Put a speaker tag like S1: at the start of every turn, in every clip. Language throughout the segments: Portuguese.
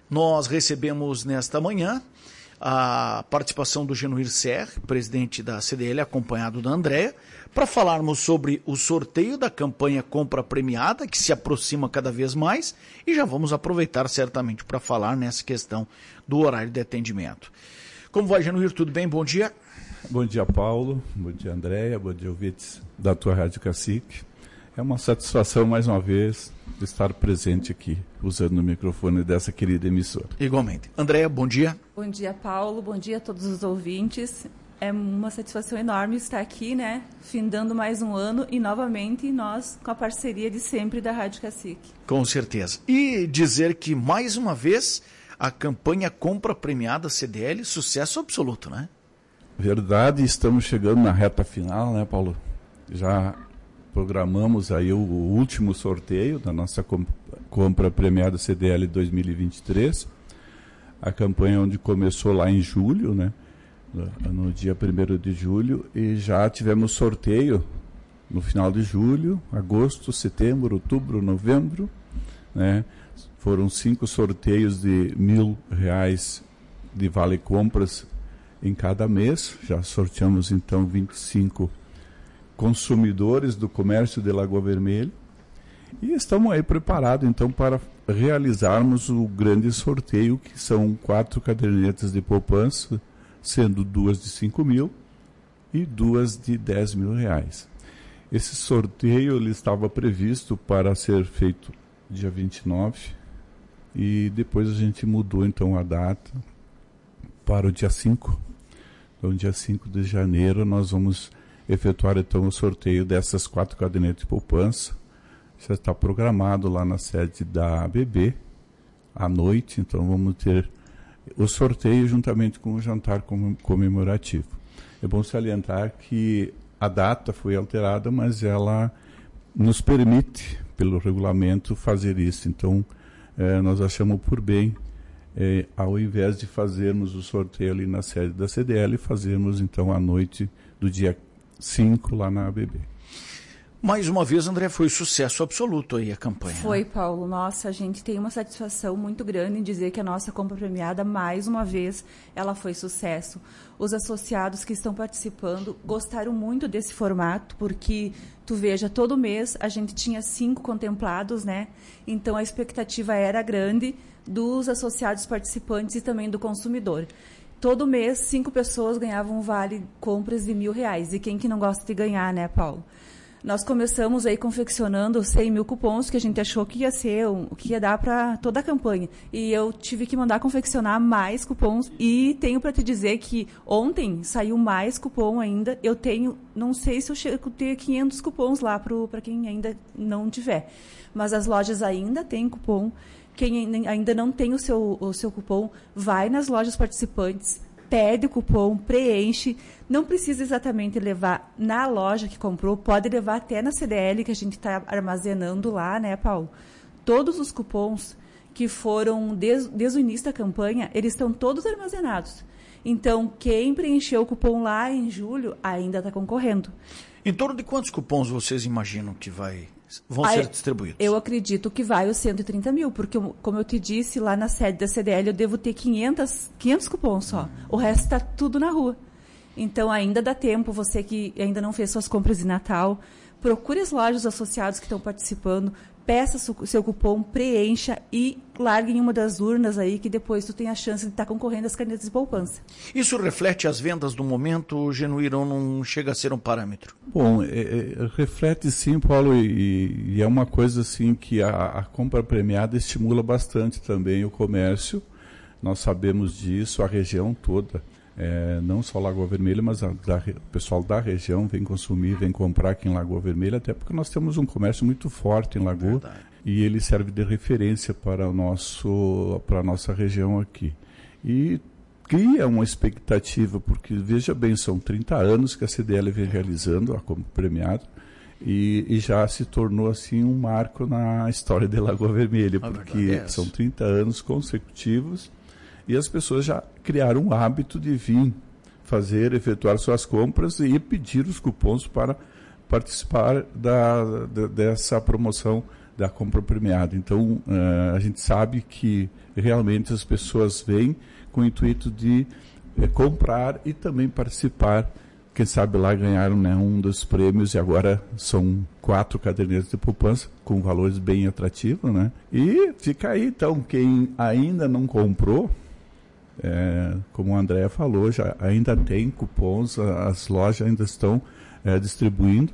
S1: Nós recebemos nesta manhã a participação do Genuir Serre, presidente da CDL, acompanhado da Andréa, para falarmos sobre o sorteio da campanha Compra Premiada, que se aproxima cada vez mais, e já vamos aproveitar certamente para falar nessa questão do horário de atendimento. Como vai, Genuir? Tudo bem? Bom dia.
S2: Bom dia, Paulo. Bom dia, Andréa. Bom dia, ouvintes da tua Rádio Cacique. É uma satisfação, mais uma vez, estar presente aqui, usando o microfone dessa querida emissora.
S1: Igualmente. Andréa, bom dia.
S3: Bom dia, Paulo. Bom dia a todos os ouvintes. É uma satisfação enorme estar aqui, né? Findando mais um ano e, novamente, nós com a parceria de sempre da Rádio Cacique.
S1: Com certeza. E dizer que, mais uma vez, a campanha Compra Premiada CDL, sucesso absoluto, né?
S2: Verdade, estamos chegando na reta final, né, Paulo? Já programamos aí o último sorteio da nossa Compra Premiada CDL 2023. A campanha onde começou lá em julho, né? No dia 1º de julho, e já tivemos sorteio no final de julho, agosto, setembro, outubro, novembro, né? Foram 5 sorteios de R$1.000 de vale compras em cada mês. Já sorteamos então 25 consumidores do comércio de Lagoa Vermelha e estamos aí preparados então para realizarmos o grande sorteio, que são 4 cadernetas de poupança, sendo 2 de 5 mil e 2 de 10 mil reais. Esse sorteio ele estava previsto para ser feito dia 29 e depois a gente mudou então a data para o dia 5. Então, dia 5 de janeiro, nós vamos efetuar então o sorteio dessas 4 cadernetas de poupança. Já está programado lá na sede da ABB à noite, então vamos ter o sorteio juntamente com o jantar comemorativo. É bom salientar que a data foi alterada, mas ela nos permite, pelo regulamento, fazer isso. Então, nós achamos por bem, ao invés de fazermos o sorteio ali na sede da CDL, fazermos então à noite do dia 5 lá na ABB.
S1: Mais uma vez, André, foi sucesso absoluto aí a campanha.
S3: Foi, né? Paulo. Nossa, a gente tem uma satisfação muito grande em dizer que a nossa compra premiada, mais uma vez, ela foi sucesso. Os associados que estão participando gostaram muito desse formato, porque, tu veja, todo mês a gente tinha 5 contemplados, né? Então a expectativa era grande dos associados participantes e também do consumidor. Todo mês, 5 pessoas ganhavam um vale compras de R$1.000. E quem que não gosta de ganhar, né, Paulo? Nós começamos aí confeccionando 100 mil cupons, que a gente achou que ia ser, que ia dar para toda a campanha. E eu tive que mandar confeccionar mais cupons. E tenho para te dizer que ontem saiu mais cupom ainda. Eu tenho, não sei se eu chego a ter 500 cupons lá para quem ainda não tiver. Mas as lojas ainda têm cupom. Quem ainda não tem o seu cupom, vai nas lojas participantes, pede o cupom, preenche. Não precisa exatamente levar na loja que comprou, pode levar até na CDL, que a gente está armazenando lá, né, Paulo? Todos os cupons que foram desde o início da campanha, eles estão todos armazenados. Então, quem preencheu o cupom lá em julho ainda está concorrendo.
S1: Em torno de quantos cupons vocês imaginam que vão ser distribuídos?
S3: Eu acredito que vai os 130 mil, porque, como eu te disse, lá na sede da CDL eu devo ter 500 cupons só. O resto está tudo na rua. Então, ainda dá tempo, você que ainda não fez suas compras de Natal, procure as lojas associadas que estão participando, peça seu cupom, preencha e largue em uma das urnas aí, que depois tu tem a chance de estar concorrendo às cadernetas de poupança.
S1: Isso reflete as vendas do momento, Genuir, ou não chega a ser um parâmetro?
S2: Bom, reflete sim, Paulo, e é uma coisa assim que a compra premiada estimula bastante também o comércio. Nós sabemos disso, a região toda. Não só Lagoa Vermelha, mas o pessoal da região vem consumir, vem comprar aqui em Lagoa Vermelha, até porque nós temos um comércio muito forte em Lagoa. Verdade. E ele serve de referência para a nossa região aqui. E cria uma expectativa, porque, veja bem, são 30 anos que a CDL vem realizando a compra premiada, e já se tornou assim um marco na história de Lagoa Vermelha, porque são 30 anos consecutivos. E as pessoas já criaram um hábito de vir efetuar suas compras e pedir os cupons para participar dessa promoção da compra premiada. Então, a gente sabe que realmente as pessoas vêm com o intuito de comprar e também participar. Quem sabe lá ganharam, né, um dos prêmios, e agora são 4 cadernetas de poupança com valores bem atrativos, né? E fica aí, então, quem ainda não comprou, como o André falou, ainda tem cupons, as lojas ainda estão distribuindo,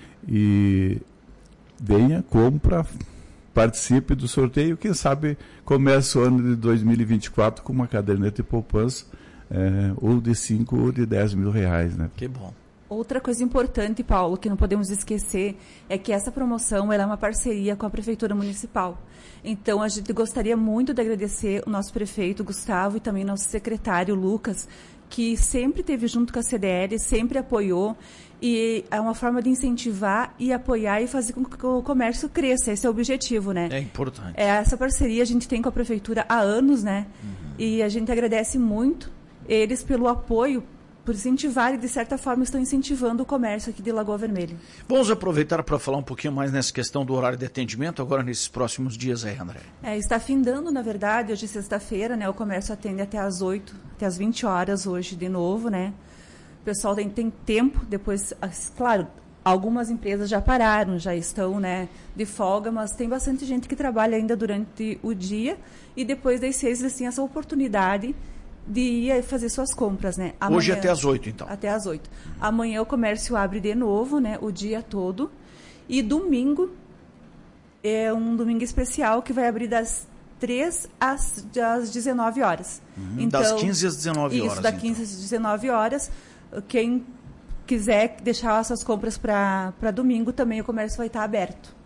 S2: e venha, compra, participe do sorteio, quem sabe começa o ano de 2024 com uma caderneta de poupança, ou de 5 ou de 10 mil reais, né?
S1: Que bom.
S3: Outra coisa importante, Paulo, que não podemos esquecer, é que essa promoção ela é uma parceria com a Prefeitura Municipal. Então, a gente gostaria muito de agradecer o nosso prefeito, Gustavo, e também nosso secretário, Lucas, que sempre esteve junto com a CDL, sempre apoiou, e é uma forma de incentivar e apoiar e fazer com que o comércio cresça. Esse é o objetivo, né?
S1: É importante.
S3: Essa parceria a gente tem com a Prefeitura há anos, né? E a gente agradece muito eles pelo apoio, por incentivar e, de certa forma, estão incentivando o comércio aqui de Lagoa Vermelha.
S1: Vamos aproveitar para falar um pouquinho mais nessa questão do horário de atendimento, agora nesses próximos dias aí, André.
S3: Está findando, na verdade, hoje sexta-feira, né? O comércio atende até às 8, até às 20 horas hoje de novo, né? O pessoal tem tempo, depois, claro, algumas empresas já pararam, já estão, né, de folga, mas tem bastante gente que trabalha ainda durante o dia, e depois das 6 eles têm essa oportunidade de ir fazer suas compras, né? Amanhã,
S1: hoje até às 8, então.
S3: Até às 8. Amanhã o comércio abre de novo, né? O dia todo. E domingo é um domingo especial que vai abrir das 3 às 19 horas.
S1: Então, das 15 às 19 horas.
S3: Isso, das 15 às 19 horas. Quem quiser deixar essas compras para domingo, também o comércio vai estar aberto.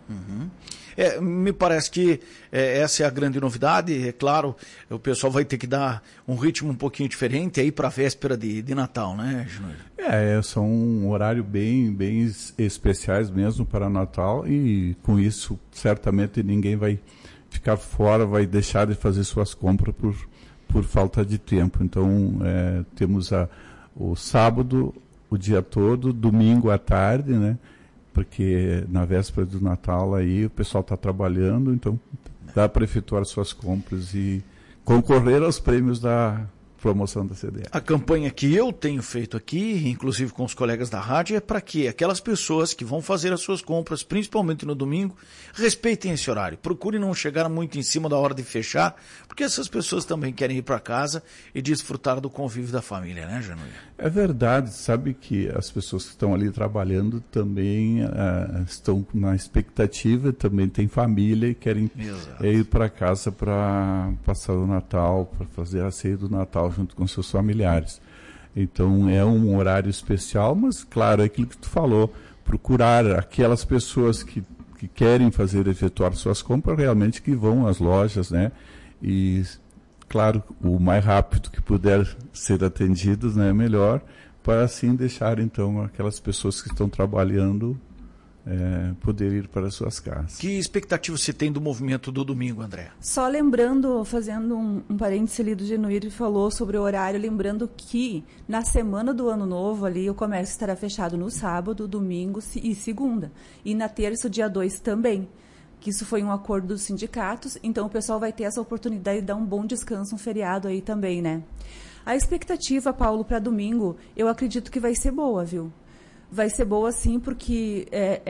S1: Me parece que essa é a grande novidade. É claro, o pessoal vai ter que dar um ritmo um pouquinho diferente aí para a véspera de Natal, né, Júnior?
S2: São um horário bem especiais mesmo para Natal, e com isso certamente ninguém vai ficar fora, vai deixar de fazer suas compras por falta de tempo. Então temos o sábado o dia todo, domingo à tarde, né? Porque na véspera do Natal aí o pessoal está trabalhando, então dá para efetuar suas compras e concorrer aos prêmios da promoção da CDL.
S1: A campanha que eu tenho feito aqui, inclusive com os colegas da rádio, é para que aquelas pessoas que vão fazer as suas compras, principalmente no domingo, respeitem esse horário. Procurem não chegar muito em cima da hora de fechar, porque essas pessoas também querem ir para casa e desfrutar do convívio da família, né, Janúia?
S2: É verdade, sabe que as pessoas que estão ali trabalhando também estão na expectativa, também têm família e querem ir para casa para passar o Natal, para fazer a ceia do Natal junto com seus familiares. Então é um horário especial, mas claro, é aquilo que tu falou, procurar aquelas pessoas que querem efetuar suas compras, realmente que vão às lojas, né? E claro, o mais rápido que puder ser atendidos, né, melhor, para assim deixar então aquelas pessoas que estão trabalhando poder ir para suas casas.
S1: Que expectativa você tem do movimento do domingo, André?
S3: Só lembrando, fazendo um parêntese ali do Genuíno, falou sobre o horário, lembrando que na semana do Ano Novo ali o comércio estará fechado no sábado, domingo e segunda. E na terça, dia 2 também. Que isso foi um acordo dos sindicatos, então o pessoal vai ter essa oportunidade de dar um bom descanso, um feriado aí também, né? A expectativa, Paulo, para domingo, eu acredito que vai ser boa, viu? Vai ser boa sim, porque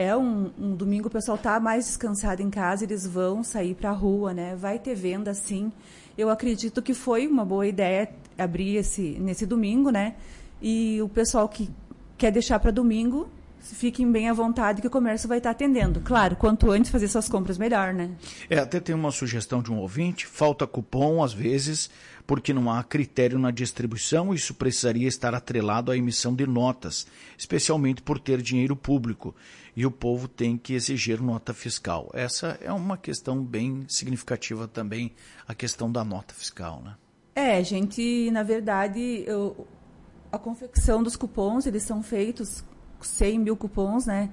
S3: um domingo o pessoal está mais descansado em casa, eles vão sair para a rua, né? Vai ter venda sim. Eu acredito que foi uma boa ideia abrir nesse domingo, né? E o pessoal que quer deixar para domingo, fiquem bem à vontade que o comércio vai estar atendendo. Claro, quanto antes fazer suas compras, melhor, né?
S1: Até tem uma sugestão de um ouvinte, falta cupom às vezes, porque não há critério na distribuição, isso precisaria estar atrelado à emissão de notas, especialmente por ter dinheiro público, e o povo tem que exigir nota fiscal. Essa é uma questão bem significativa também, a questão da nota fiscal, né?
S3: Gente, na verdade, a confecção dos cupons, eles são feitos 100 mil cupons, né?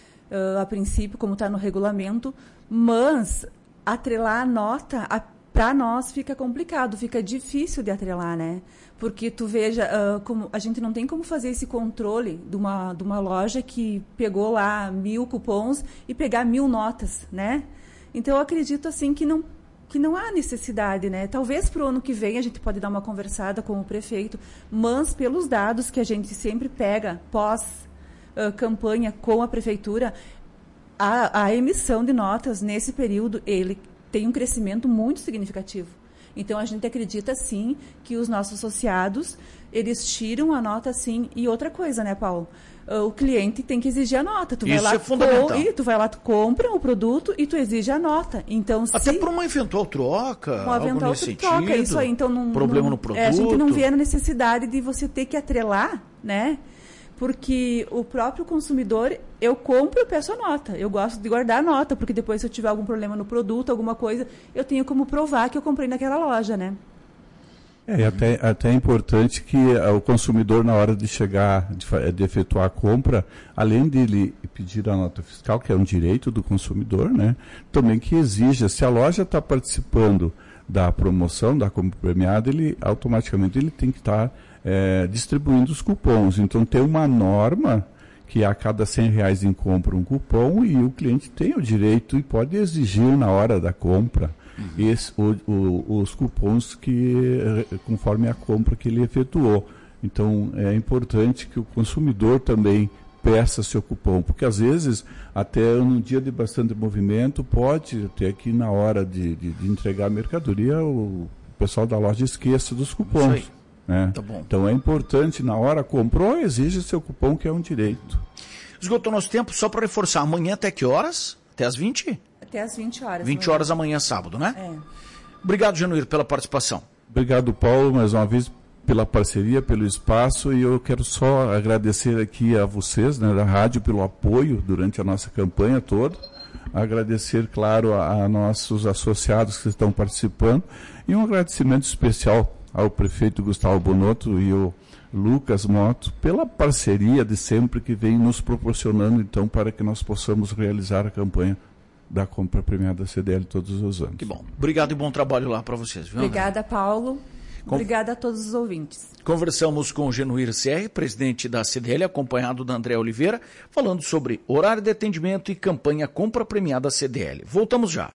S3: A princípio, como está no regulamento, mas atrelar a nota, para nós fica complicado, fica difícil de atrelar, né? Porque tu veja, como a gente não tem como fazer esse controle de uma loja que pegou lá 1000 cupons e pegar 1000 notas, né? Então, eu acredito assim que não há necessidade, né? Talvez para o ano que vem a gente pode dar uma conversada com o prefeito, mas pelos dados que a gente sempre pega pós-campanha com a prefeitura, a emissão de notas nesse período, ele tem um crescimento muito significativo. Então, a gente acredita, sim, que os nossos associados, eles tiram a nota, sim. E outra coisa, né, Paulo? O cliente tem que exigir a nota. Tu vai
S1: Isso
S3: lá,
S1: é fundamental.
S3: tu vai lá, tu compra o produto e tu exige a nota. Então,
S1: até por uma eventual troca, algo nesse sentido.
S3: Isso aí. Então,
S1: problema no produto.
S3: A gente não vê a necessidade de você ter que atrelar, né? Porque o próprio consumidor, eu compro e peço a nota. Eu gosto de guardar a nota, porque depois se eu tiver algum problema no produto, alguma coisa, eu tenho como provar que eu comprei naquela loja, né?
S2: Até é importante que o consumidor, na hora de chegar, de efetuar a compra, além de ele pedir a nota fiscal, que é um direito do consumidor, né, também que exija, se a loja está participando da promoção, da compra premiada, ele automaticamente ele tem que estar distribuindo os cupons. Então, tem uma norma que a cada R$100 em compra um cupom e o cliente tem o direito e pode exigir na hora da compra os cupons conforme a compra que ele efetuou. Então, é importante que o consumidor também peça seu cupom, porque às vezes, até num dia de bastante movimento, pode ter que na hora de entregar a mercadoria, o pessoal da loja esqueça dos cupons. Né?
S1: Tá bom.
S2: Então é importante, na hora comprou, exige seu cupom, que é um direito.
S1: Esgotou nosso tempo, só para reforçar, amanhã até que horas? Até às 20?
S3: Até às 20 horas.
S1: 20 horas amanhã, sábado, né? Obrigado, Genuíno, pela participação.
S2: Obrigado, Paulo, mais uma vez pela parceria, pelo espaço, e eu quero só agradecer aqui a vocês, né, da rádio, pelo apoio durante a nossa campanha toda. Agradecer, claro, a nossos associados que estão participando e um agradecimento especial ao prefeito Gustavo Bonotto e o Lucas Motto pela parceria de sempre que vem nos proporcionando, então, para que nós possamos realizar a campanha da compra premiada da CDL todos os anos.
S1: Que bom. Obrigado e bom trabalho lá para vocês. Viu,
S3: Obrigada, Paulo. Obrigada a todos os ouvintes.
S1: Conversamos com o Genuíno Serri, presidente da CDL, acompanhado da André Oliveira, falando sobre horário de atendimento e campanha compra premiada CDL. Voltamos já.